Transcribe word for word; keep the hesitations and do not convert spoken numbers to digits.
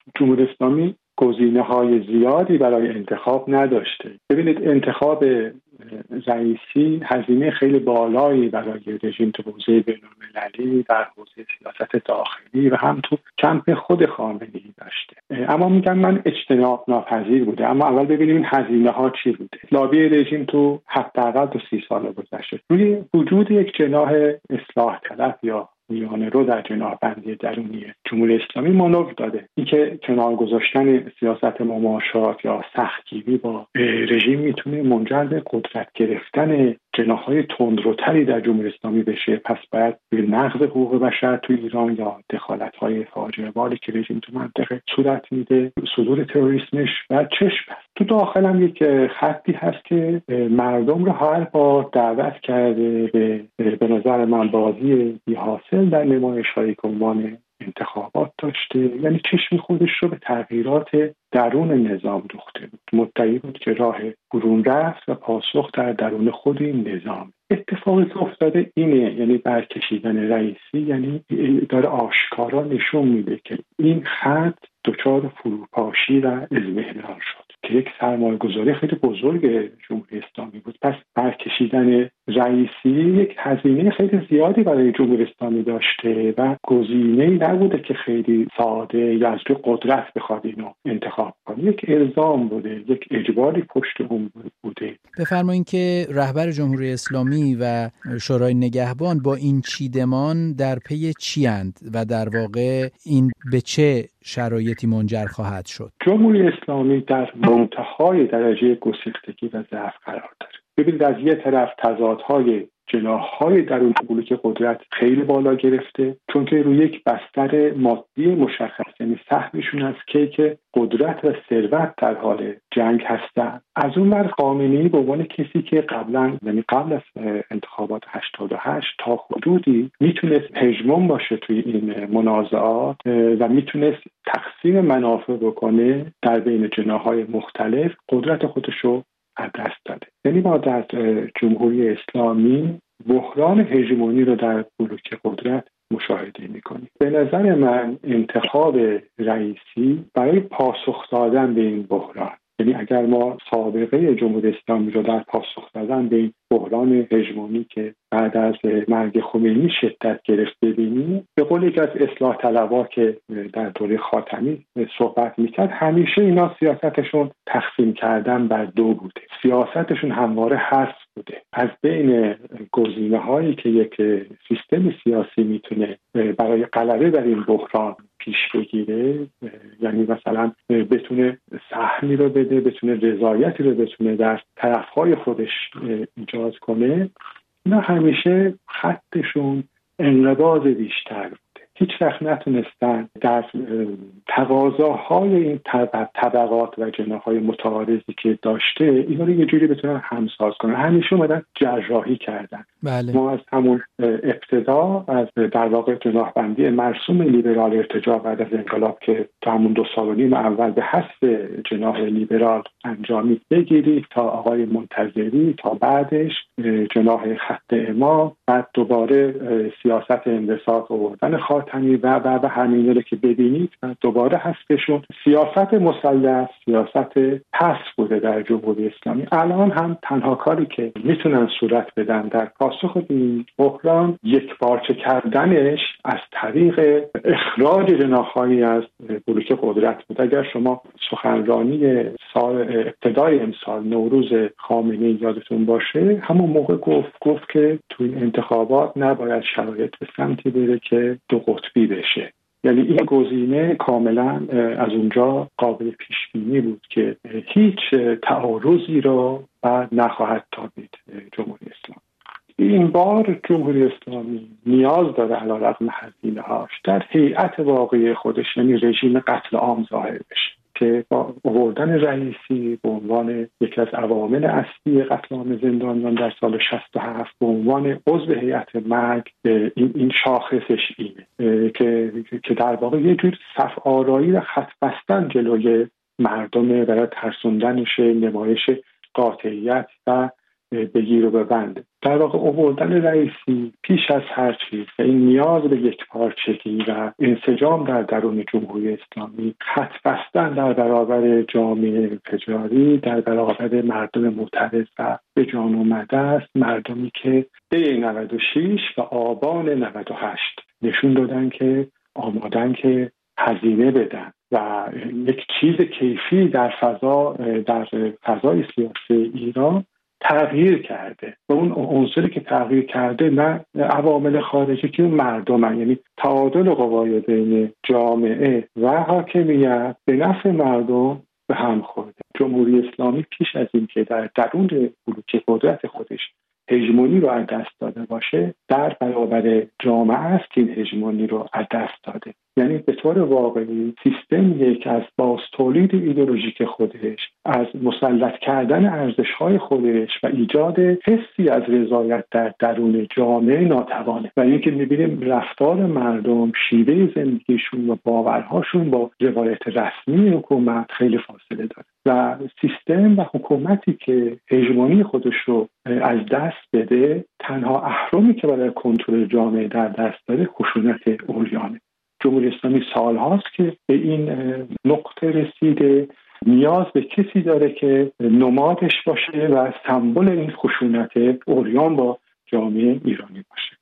جمهوری اسلامی گزینه‌های زیادی برای انتخاب نداشته. ببینید انتخاب رئیسی هزینه خیلی بالایی برای رژیم تو حوزه بین‌المللی، در حوزه سیاست داخلی و هم تو کمپ خود خامنه‌ای داشته. اما میگم من اجتناب ناپذیر بوده. اما اول ببینیم این هزینه ها چی بوده. لابی رژیم تو حداقل تو سی سال گذشته روی وجود یک جناح اصلاح طلب یا میانه رو در جناح‌بندی درونی جمهوری اسلامی مانور داده. اینکه کنار گذاشتن سیاست مماشات یا سختگیری با رژیم میتونه منجر به قدرت گرفتن جناح‌های تندروتری در جمهوری اسلامی بشه، پس باید به نقض حقوق بشر تو ایران یا دخالت‌های فاجعه‌باری که رژیم تو منطقه صورت میده، صدور تروریسمش و چشم است. تو داخل هم یک خطی هست که مردم رو هر بار دعوت کرده به به نظر من بازی بی حاصل در نمایش‌های که عنوان انتخابات داشته، یعنی چشم خودش رو به تغییرات درون نظام دوخته بود. مدعی بود که راه برون رفت و پاسخ در درون خود این نظام. اتفاقی که افتاده اینه، یعنی برکشیدن رئیسی یعنی داره آشکارا نشون میده که این خط دچار فروپاشی و ازمهلال شد که یک سرمایه‌گذاری خیلی بزرگ جمهوری اسلامی بود. پس برکشیدن رئیسی یک هزینه خیلی زیادی برای جمهوری اسلامی داشته و گزینه‌ای نبوده که خیلی ساده یا از روی قدرت بخواد اینو انتخاب کنه. یک الزام بوده، یک اجباری پشت اون بوده. بفرمایید که رهبر جمهوری اسلامی و شورای نگهبان با این چیدمان در پی چی اند و در واقع این به چه شرایطی منجر خواهد شد؟ جمهوری اسلامی در منتهای درجه گسیختگی و ضعف قرار داره. ببینید از یه طرف تضادهای جناح‌های درون بلوک قدرت خیلی بالا گرفته، چون که روی یک بستر مادی مشخص، یعنی سهمشون از کیک قدرت و ثروت در حال جنگ هستن. از اون ور خامنه‌ای به عنوان کسی که قبلا یعنی قبل از انتخابات هشتاد و هشت تا حدودی میتونست هژمون باشه توی این منازعات و میتونست تقسیم منافع بکنه در بین جناح‌های مختلف، قدرت خودشو از دست داده. یعنی ما در جمهوری اسلامی بحران هژمونی رو در بلوک قدرت مشاهده می‌کنیم. به نظر من انتخاب رئیسی برای پاسخ دادن به این بحران، یعنی اگر ما سابقه جمهوری اسلامی رو در پاسخ دادن به این بحران هژمونی که بعد از مرگ خمینی شدت گرفت ببینیم، به قول یکی از اصلاح طلبها که در دوره خاتمی صحبت میکرد، همیشه اینا سیاستشون تقسیم کردن بر دو بوده، سیاستشون همواره حذف بوده. از بین گزینه هایی که یک سیستم سیاسی میتونه برای غلبه بر این بحران پیش بگیره، یعنی مثلا بتونه سهمی رو بده، بتونه رضایتی رو بتونه در طرفهای خودش ایجاد کنه، اینا همیشه خطشون انقباض بیشتر بوده. هیچ وقت نتونستن در تقاضاهای این طبقات و جناح‌های متعارضی که داشته اینا رو یه جوری بتونن همساز کنن. همیشه اومدن جراحی کردن. بله. ما از همون ابتدا از در واقع جناح‌بندی مرسوم لیبرال ارتجاع بعد از انقلاب که تا همون دو سال و نیم اول به حسب جناح لیبرال انجامید بگیرید تا آقای منتظری، تا بعدش جناح خط امام، بعد دوباره سیاست انبساط آوردن خاتمی و بعد همین رو که ببینید دوباره هستشون سیاست مسلح، سیاست پس بوده در جمهوری اسلامی. الان هم تنها کاری که میتونن صورت بدن در پاسخ به این بحران یک پارچه کردنش از طریق اخراج جناح‌هایی از بلوک قدرت بود. اگر شما سخنرانی سال ابتدای امسال نوروز خامنه‌ای یادتون باشه، همون موقع گفت گفت که توی انتخابات نباید شرایط به سمتی بره که دو قطبی بشه. یعنی این گزینه کاملا از اونجا قابل پیش بینی بود که هیچ تعارضی رو بعد نخواهد تابید جمهوری اسلامی. این بار جمهوری اسلامی نیاز داره علیرغم هزینه‌هاش در هیئت واقعی خودش، یعنی رژیم قتل عام ظاهر بشه که با آوردن رئیسی به عنوان یکی از عوامل اصلی قتل عام زندانیان در سال شصت و هفت به عنوان عضو هیئت مرگ این این شاخصش اینه که که در واقع یه جور صف آرایی و خط بستن جلوی مردم برای ترسوندنش، نمایش قاطعیت و بگیر و ببنده. در واقع آوردن رئیسی پیش از هر چیز و این نیاز به یک پارچگی و انسجام در درون جمهوری اسلامی، خط بستن در برابر جامعه تجاری، در برابر مردم معترض و به جان اومده است، مردمی که دی نود و شش و آبان نود و هشت نشون دادن که آمادن که هزینه بدن و یک چیز کیفی در فضا در فضای سیاسی ایران تغییر کرده و اون عنصری که تغییر کرده نه عوامل خارجی که اون مردم، یعنی تعادل قوای بین جامعه و حاکمیت به نفع مردم به هم خورده. جمهوری اسلامی پیش از این که در درون بلوک قدرت خودش هژمونی رو از دست داده باشه، در برابر جامعه است که این هژمونی رو از دست داده. یعنی به طور واقعی سیستم یک از باز تولید ایدئولوژیک خودش، از مسلط کردن ارزش‌های خودش و ایجاد حسی از رضایت در درون جامعه ناتوانه و اینکه می‌بینیم رفتار مردم، شیوه زندگیشون و باورهاشون با روایت رسمی حکومت خیلی فاصله داره و سیستم و حکومتی که هژمونی خودش رو از دست بده، تنها اهرمی که برای کنترل جامعه در دست داره خشونت عریانه. جمهوری اسلامی سال هاست که به این نقطه رسیده، نیاز به کسی داره که نمادش باشه و سمبل این خشونت عریان با جامعه ایرانی باشه.